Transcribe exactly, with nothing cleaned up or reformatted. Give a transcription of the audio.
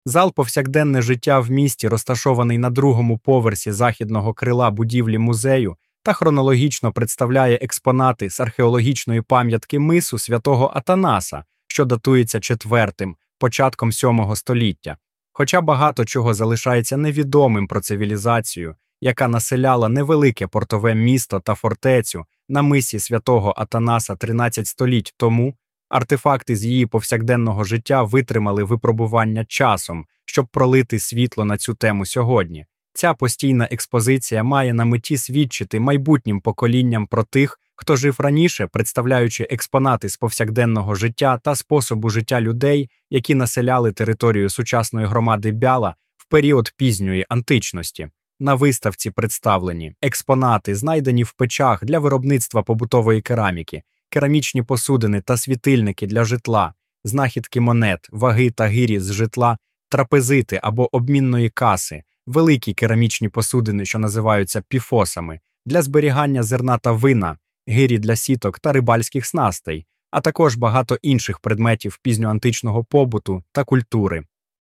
Зал «Повсякденне життя в місті» розташований на другому поверсі західного крила будівлі музею та хронологічно представляє експонати з археологічної пам'ятки мису святого Атанаса, що датується четвертим, початком сьомого століття. Хоча багато чого залишається невідомим про цивілізацію, яка населяла невелике портове місто та фортецю на мисі святого Атанаса тринадцять століть тому, артефакти з її повсякденного життя витримали випробування часом, щоб пролити світло на цю тему сьогодні. Ця постійна експозиція має на меті свідчити майбутнім поколінням про тих, хто жив раніше, представляючи експонати з повсякденного життя та способу життя людей, які населяли територію сучасної громади Бяла в період пізньої античності. На виставці представлені експонати, знайдені в печах для виробництва побутової кераміки, керамічні посудини та світильники для житла, знахідки монет, ваги та гирі з житла, трапезити або обмінної каси, великі керамічні посудини, що називаються піфосами, для зберігання зерна та вина, гирі для сіток та рибальських снастей, а також багато інших предметів пізньоантичного побуту та культури.